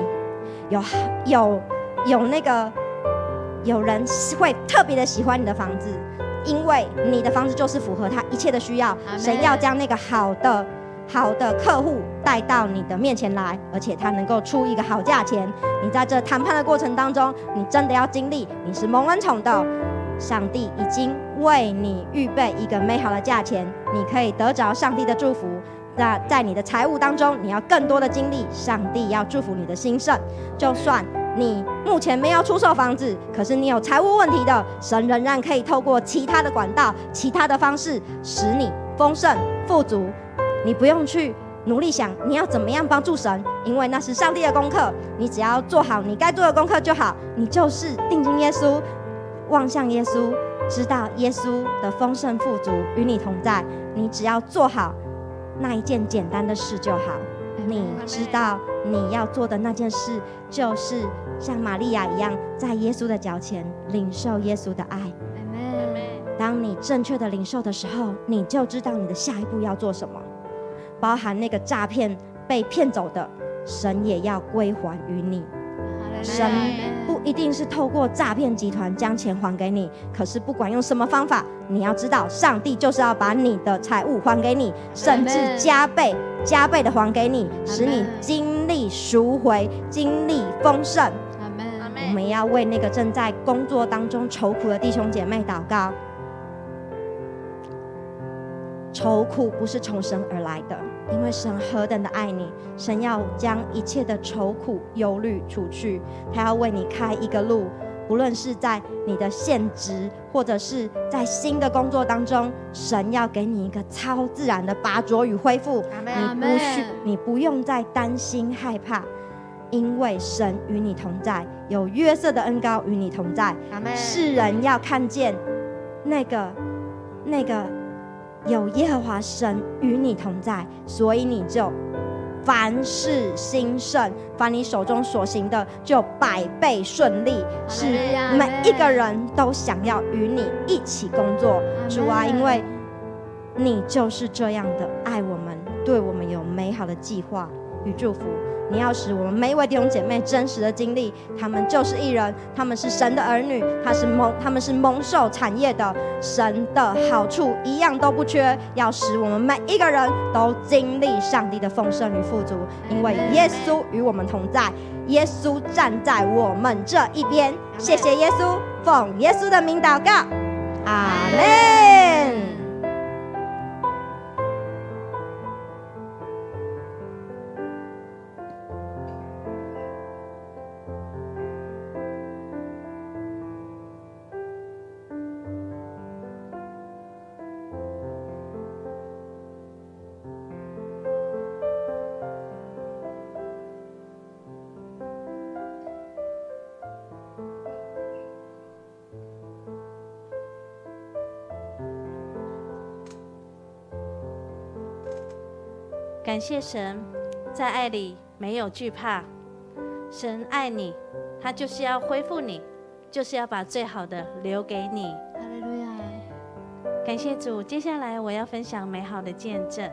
有人会特别的喜欢你的房子，因为你的房子就是符合他一切的需要。神要将那个好的客户带到你的面前来，而且他能够出一个好价钱。你在这谈判的过程当中，你真的要经历你是蒙恩宠的，上帝已经为你预备一个美好的价钱，你可以得着上帝的祝福。那在你的财务当中，你要更多的经历上帝要祝福你的兴盛。就算你目前没有出售房子，可是你有财务问题的，神仍然可以透过其他的管道、其他的方式使你丰盛富足。你不用去努力想你要怎么样帮助神，因为那是上帝的功课，你只要做好你该做的功课就好。你就是定睛耶稣，望向耶稣，知道耶稣的丰盛富足与你同在，你只要做好那一件简单的事就好。你知道你要做的那件事，就是像玛利亚一样，在耶稣的脚前领受耶稣的爱。当你正确的领受的时候，你就知道你的下一步要做什么。包含那个诈骗被骗走的，神也要归还于你。神不一定是透过诈骗集团将钱还给你，可是不管用什么方法，你要知道上帝就是要把你的财物还给你，甚至加倍的还给你，使你经历赎回，经历丰盛。我们要为那个正在工作当中愁苦的弟兄姐妹祷告。愁苦不是从神而来的，因为神何等的爱你，神要将一切的愁苦忧虑除去，他要为你开一个路。不论是在你的现职，或者是在新的工作当中，神要给你一个超自然的拔擢与恢复。你不用再担心害怕，因为神与你同在，有约瑟的恩膏与你同在。世人要看见那个有耶和华神与你同在，所以你就凡事兴盛，凡你手中所行的就百倍顺利，是每一个人都想要与你一起工作。主啊，因为你就是这样的爱我们，对我们有美好的计划与祝福。你要使我们每一位弟兄姐妹真实的经历，他们就是义人，他们是神的儿女，他们是蒙受产业的，神的好处一样都不缺，要使我们每一个人都经历上帝的丰盛与富足，因为耶稣与我们同在，耶稣站在我们这一边。谢谢耶稣，奉耶稣的名祷告，阿们。 感谢神，在爱里没有惧怕。神爱你，他就是要恢复你，就是要把最好的留给你。 哈利路亚！ 感谢主。接下来我要分享美好的见证。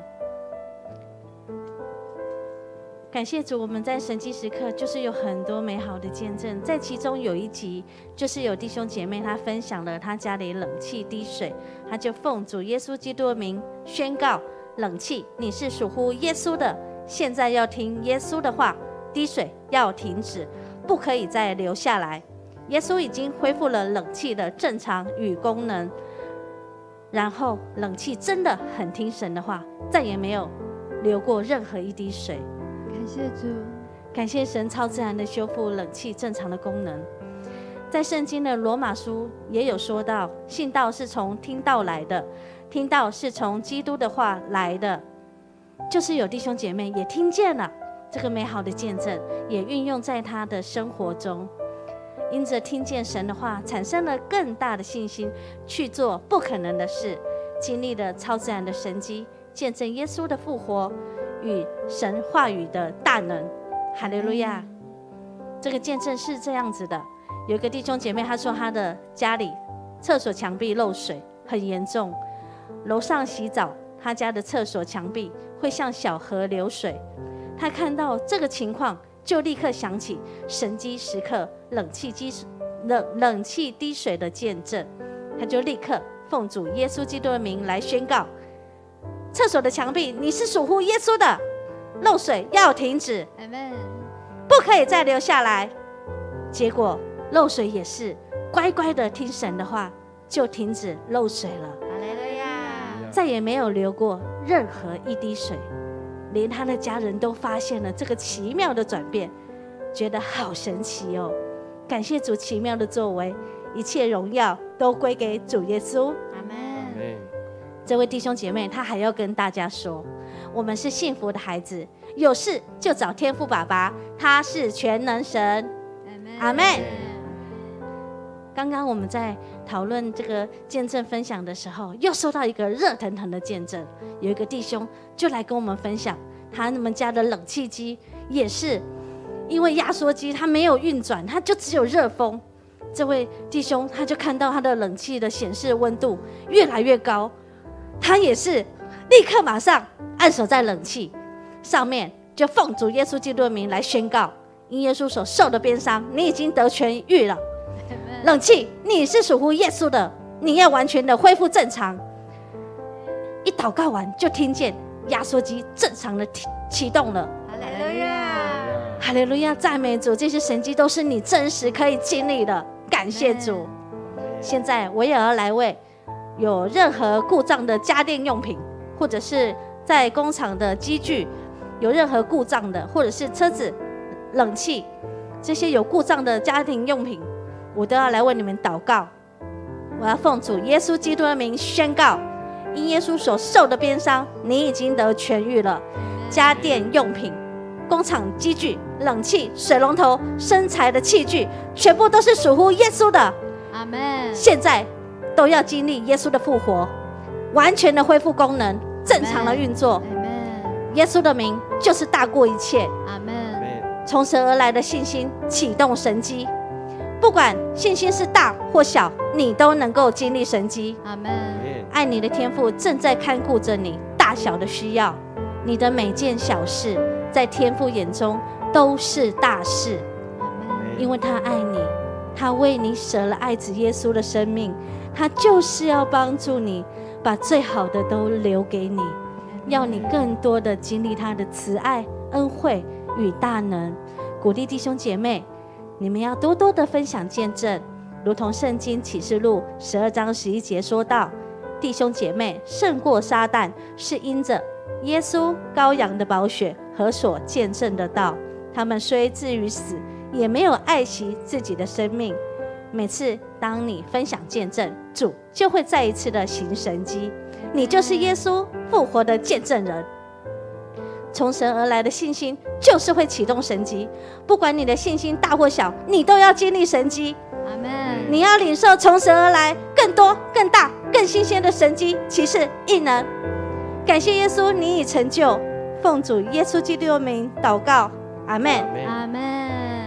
感谢主，我们在神迹时刻就是有很多美好的见证，在其中有一集就是有弟兄姐妹他分享了他家里冷气滴水，他就奉主耶稣基督的名宣告，冷气你是属乎耶稣的，现在要听耶稣的话，滴水要停止，不可以再流下来。耶稣已经恢复了冷气的正常与功能，然后冷气真的很听神的话，再也没有流过任何一滴水。 感谢主， 感谢神超自然的修复冷气正常的功能。在圣经的罗马书也有说到，信道是从听道来的，听道是从基督的话来的。就是有弟兄姐妹也听见了这个美好的见证，也运用在他的生活中，因着听见神的话，产生了更大的信心，去做不可能的事，经历了超自然的神迹，见证耶稣的复活与神话语的大能。哈利路亚！这个见证是这样子的，有一个弟兄姐妹，他说他的家里厕所墙壁漏水很严重，楼上洗澡，他家的厕所墙壁会像小河流水。他看到这个情况，就立刻想起神迹时刻冷气滴水的见证，他就立刻奉主耶稣基督的名来宣告，厕所的墙壁你是属乎耶稣的，漏水要停止， Amen， 不可以再流下来。结果漏水也是乖乖的听神的话，就停止漏水了， 哈利路亚！ 再也没有流过任何一滴水。连他的家人都发现了这个奇妙的转变，觉得好神奇哦！感谢主奇妙的作为，一切荣耀都归给主耶稣。 阿门。 这位弟兄姐妹，他还要跟大家说，我们是幸福的孩子，有事就找天父爸爸，他是全能神。阿门。刚刚我们在讨论这个见证分享的时候，又收到一个热腾腾的见证，有一个弟兄就来跟我们分享，他们家的冷气机也是因为压缩机它没有运转，它就只有热风。这位弟兄他就看到他的冷气的显示温度越来越高，他也是立刻马上按手在冷气上面，就奉主耶稣基督的名来宣告，因耶稣所受的鞭伤，你已经得痊愈了。冷气你是属乎耶稣的，你要完全的恢复正常。一祷告完，就听见压缩机正常的启动了。 哈利路亚！ 哈利路亚！赞美主，这些神迹都是你真实可以经历的，感谢主。现在我也要来为有任何故障的家电用品，或者是在工厂的机具有任何故障的，或者是车子、冷气这些有故障的家庭用品，我都要来为你们祷告。我要奉主耶稣基督的名宣告，因耶稣所受的鞭伤，你已经得痊愈了。家电用品、工厂机具、冷气、水龙头、生财的器具，全部都是属乎耶稣的。 阿门。 现在都要经历耶稣的复活，完全的恢复功能，正常的运作。 耶稣的名就是大过一切。 阿门。 从神而来的信心启动神迹，不管信心是大或小，你都能够经历神迹。 阿门。 爱你的天父正在看顾着你大小的需要，你的每件小事在天父眼中都是大事。因为他爱你，他为你舍了爱子耶稣的生命，他就是要帮助你把最好的都留给你，要你更多的经历他的慈爱、恩惠与大能。鼓励弟兄姐妹，你们要多多的分享见证，如同圣经启示录12章11节说到，弟兄姐妹胜过撒旦，是因着耶稣羔羊的宝血和所见证的道，他们虽至于死，也没有爱惜自己的生命。每次当你分享见证，主就会再一次的行神迹，你就是耶稣复活的见证人。从神而来的信心就是会启动神迹，不管你的信心大或小，你都要经历神迹。 阿门。 你要领受从神而来更多、更大、更新鲜的神迹、奇事、异能。感谢耶稣，你已成就。奉主耶稣基督的名祷告，阿们。 阿门。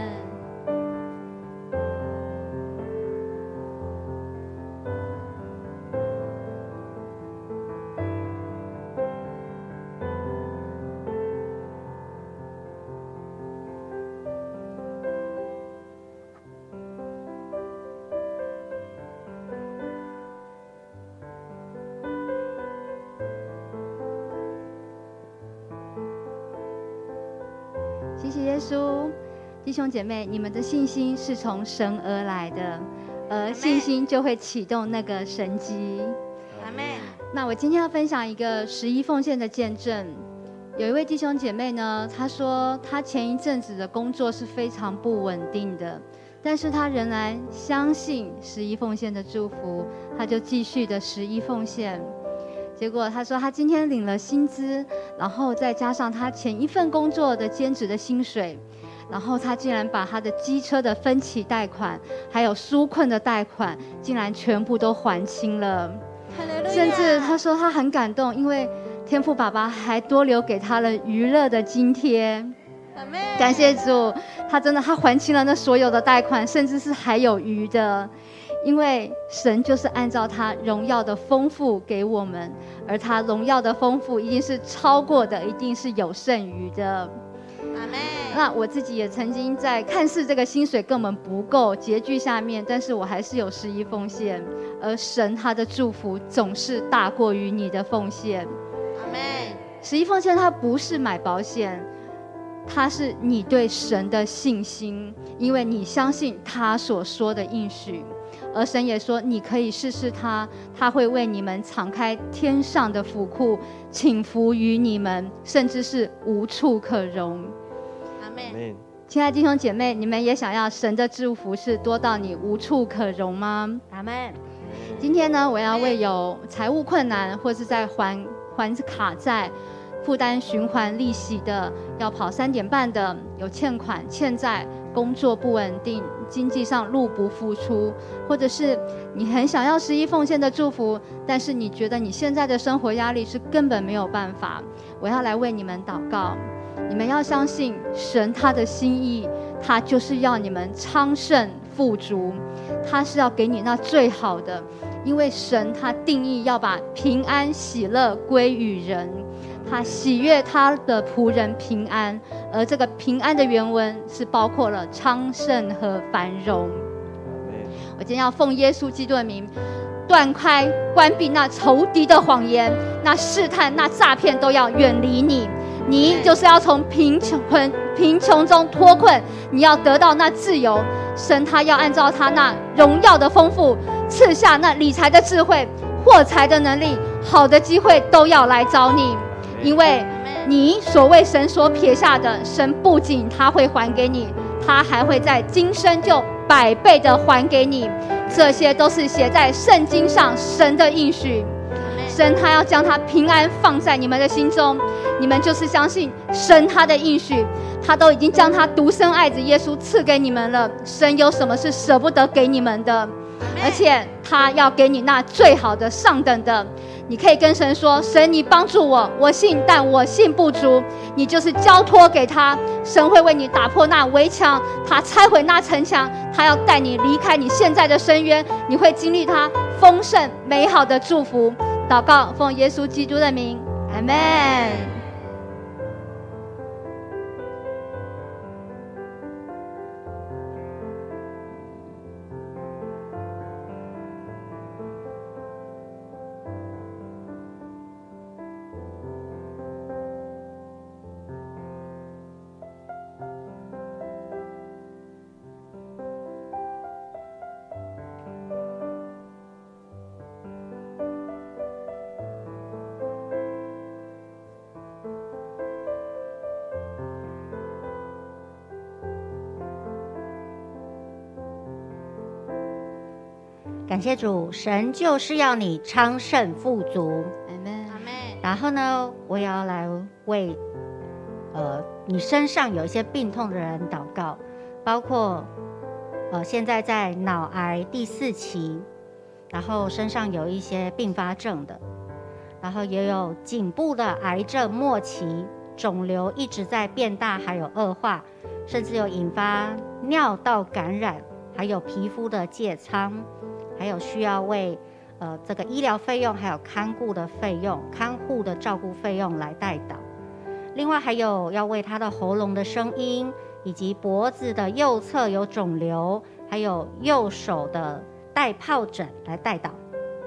谢谢耶稣。弟兄姐妹，你们的信心是从神而来的，而信心就会启动那个神迹。 阿们。 那我今天要分享一个11奉献的见证。有一位弟兄姐妹呢，他说他前一阵子的工作是非常不稳定的，但是他仍然相信11奉献的祝福，他就继续的11奉献。结果他说他今天领了薪资，然后再加上他前一份工作的兼职的薪水，然后他竟然把他的机车的分期贷款还有纾困的贷款竟然全部都还清了。甚至他说他很感动，因为天父爸爸还多留给他了娱乐的津贴。感谢主，他还清了那所有的贷款，甚至是还有余的。因为神就是按照他荣耀的丰富给我们，而他荣耀的丰富一定是超过的，一定是有剩余的。 阿们。 那我自己也曾经在看似这个薪水根本不够拮据下面，但是我还是有11奉献，而神他的祝福总是大过于你的奉献。 阿们。 11奉献它不是买保险，它是你对神的信心，因为你相信他所说的应许。而神也说，你可以试试他，他会为你们敞开天上的府库，倾福于你们，甚至是无处可容。 阿们。 亲爱的弟兄姐妹，你们也想要神的祝福是多到你无处可容吗？ 阿们。 今天呢，我要为有财务困难或是在还卡债、负担循环利息的，要跑3点半的，有欠款欠债，工作不稳定，经济上入不敷出，或者是你很想要11奉献的祝福，但是你觉得你现在的生活压力是根本没有办法，我要来为你们祷告。你们要相信神他的心意，他就是要你们昌盛富足，他是要给你那最好的，因为神他定义要把平安喜乐归于人，他喜悦他的仆人平安，而这个平安的原文是包括了昌盛和繁荣。我今天要奉耶稣基督的名，断开关闭那仇敌的谎言，那试探那诈骗都要远离你。你就是要从贫穷中脱困，你要得到那自由。神他要按照他那荣耀的丰富，赐下那理财的智慧、获财的能力，好的机会都要来找你。因为你所为神所撇下的，神不仅他会还给你，他还会在今生就100倍的还给你。这些都是写在圣经上神的应许。神他要将他平安放在你们的心中，你们就是相信神他的应许，他都已经将他独生爱子耶稣赐给你们了。神有什么是舍不得给你们的？而且他要给你那最好的上等的， 你可以跟神说：神，你帮助我，我信，但我信不足。你就是交托给他，神会为你打破那围墙，他拆毁那城墙，他要带你离开你现在的深渊，你会经历他丰盛美好的祝福。祷告，奉耶稣基督的名，阿们。 感谢主，神就是要你昌盛富足。 阿们。 然后呢，我也要来为你身上有一些病痛的人祷告，包括现在在脑癌第4期，然后身上有一些并发症的，然后也有颈部的癌症末期，肿瘤一直在变大，还有恶化，甚至有引发尿道感染，还有皮肤的疥疮，还有需要为这个医疗费用，还有看护的费用、看护的照顾费用来代祷。另外还有要为他的喉咙的声音，以及脖子的右侧有肿瘤，还有右手的带疱疹来代祷。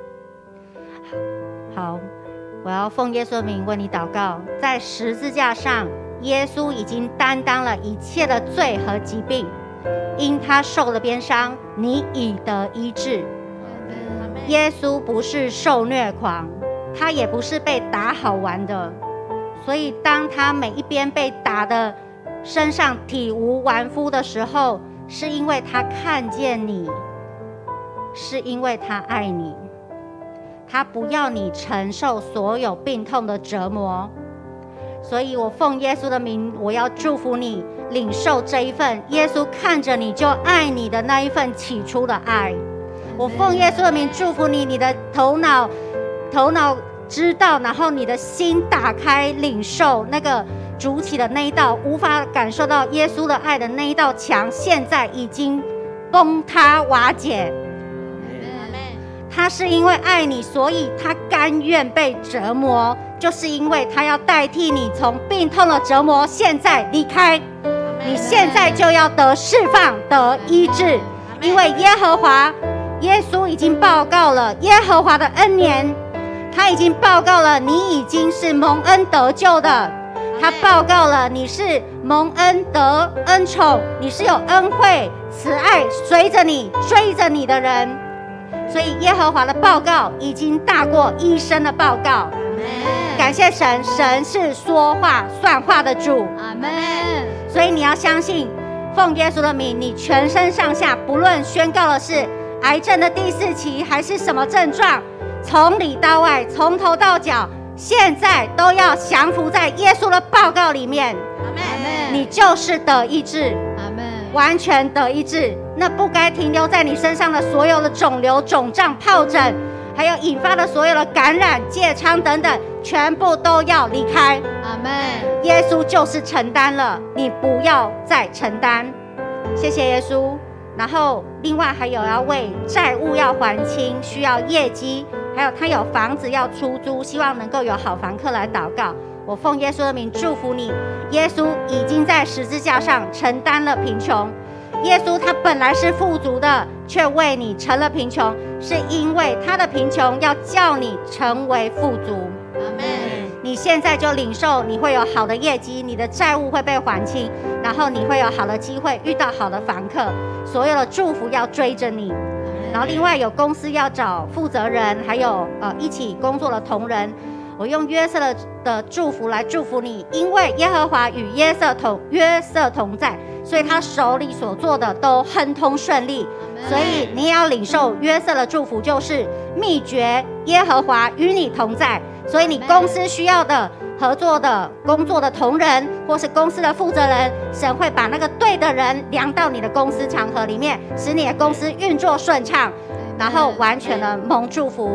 好，我要奉耶稣的名为你祷告，在十字架上，耶稣已经担当了一切的罪和疾病，因他受了鞭伤，你已得医治。耶稣不是受虐狂，他也不是被打好玩的，所以当他每一边被打的身上体无完肤的时候，是因为他看见你，是因为他爱你，他不要你承受所有病痛的折磨。所以我奉耶稣的名，我要祝福你领受这一份耶稣看着你就爱你的那一份起初的爱。我奉耶稣的名祝福你，你的头脑知道，然后你的心打开，领受那个筑起的那一道无法感受到耶稣的爱的那一道墙，现在已经崩塌瓦解。他是因为爱你，所以他甘愿被折磨，就是因为他要代替你从病痛的折磨现在离开。你现在就要得释放，得医治，因为耶稣已经报告了耶和华的恩年，他已经报告了你已经是蒙恩得救的，他报告了你是蒙恩得恩宠，你是有恩惠慈爱随着你追着你的人。所以耶和华的报告已经大过医生的报告。感谢神，神是说话算话的主。 阿们。 所以你要相信，奉耶稣的名，你全身上下不论宣告的是癌症的第4期还是什么症状，从里到外，从头到脚，现在都要降服在耶稣的报告里面。 阿们。 你就是得医治。 阿们。 完全得医治，那不该停留在你身上的所有的肿瘤、肿胀、疱疹，还有引发的所有的感染、疥疮等等，全部都要离开。 阿们。 耶稣就是承担了，你不要再承担。谢谢耶稣。然后另外还有要为债务要还清，需要业绩，还有他有房子要出租，希望能够有好房客来祷告。我奉耶稣的名祝福你，耶稣已经在十字架上承担了贫穷。耶稣他本来是富足的，却为你成了贫穷，是因为他的贫穷要叫你成为富足。 阿们。 你现在就领受，你会有好的业绩，你的债务会被还清，然后你会有好的机会遇到好的房客，所有的祝福要追着你。然后另外有公司要找负责人，还有一起工作的同仁，我用约瑟的祝福来祝福你，因为耶和华与约瑟同在，所以他手里所做的都亨通顺利。所以你也要领受约瑟的祝福，就是秘诀，耶和华与你同在。所以你公司需要的合作的工作的同仁，或是公司的负责人，神会把那个对的人量到你的公司场合里面，使你的公司运作顺畅，然后完全的蒙祝福。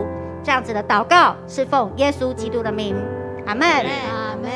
这样子的祷告是奉耶稣基督的名，阿们。 阿门。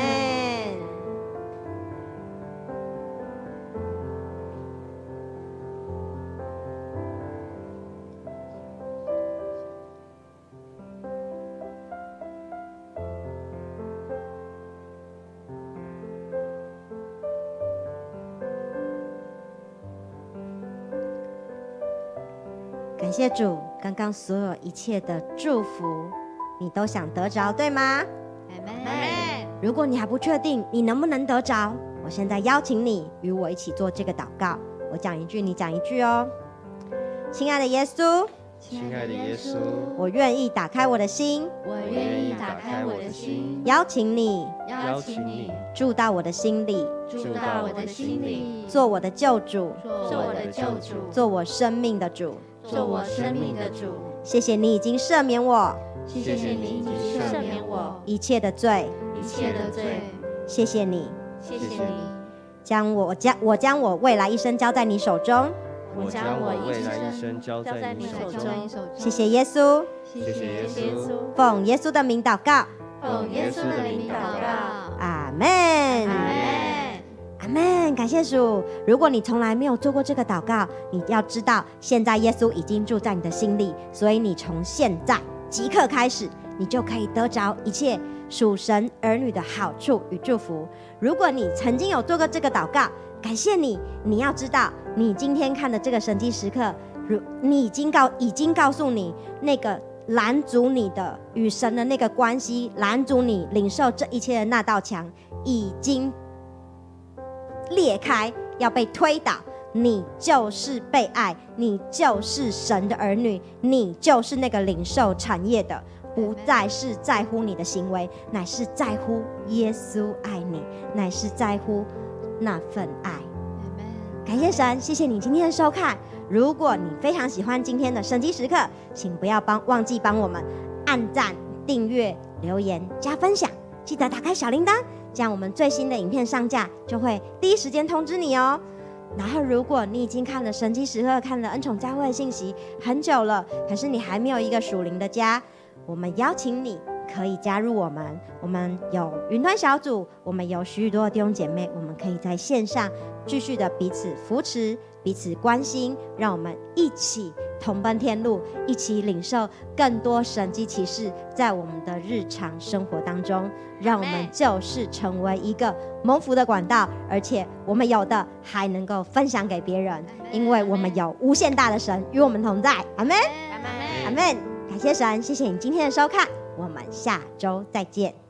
感谢主，刚刚所有一切的祝福，你都想得着，对吗？ 阿门。 如果你还不确定你能不能得着，我现在邀请你与我一起做这个祷告。我讲一句，你讲一句哦。亲爱的耶稣， 亲爱的耶稣， 我愿意打开我的心， 我愿意打开我的心， 邀请你邀请你住到我的心里， 住到我的心里， 做我的救主， 做我的救主， 做我生命的主。 做我生命的主。 谢谢你已经赦免我谢谢你已经赦免我一切的罪， 一切的罪。 谢谢你谢谢你将我未来一生交在你手中。 我将我未来一生交在你手中。 谢谢耶稣， 谢谢耶稣， 奉耶稣的名祷告， 奉耶稣的名祷告。 阿门。 阿门。 阿门，感谢主。如果你从来没有做过这个祷告，你要知道，现在耶稣已经住在你的心里，所以你从现在即刻开始，你就可以得着一切属神儿女的好处与祝福。如果你曾经有做过这个祷告，感谢你。你要知道，你今天看的这个神迹时刻，你已经告诉你那个拦阻你的与神的那个关系，拦阻你领受这一切的那道墙已经裂开，要被推倒。你就是被爱，你就是神的儿女，你就是那个领受产业的，不再是在乎你的行为，乃是在乎耶稣爱你，乃是在乎那份爱。感谢神，谢谢你今天的收看。如果你非常喜欢今天的神迹时刻，请不要忘记帮我们按赞、订阅、留言、加分享，记得打开小铃铛，这样我们最新的影片上架就会第一时间通知你哦。然后如果你已经看了神迹时刻，看了恩宠教会的信息很久了，可是你还没有一个属灵的家，我们邀请你可以加入我们。我们有云端小组，我们有许多的弟兄姐妹，我们可以在线上继续的彼此扶持、彼此关心，让我们一起同奔天路，一起领受更多神迹奇事在我们的日常生活当中，让我们就是成为一个蒙福的管道，而且我们有的还能够分享给别人，因为我们有无限大的神与我们同在。阿们，阿们，感谢神，谢谢你今天的收看，我们下周再见。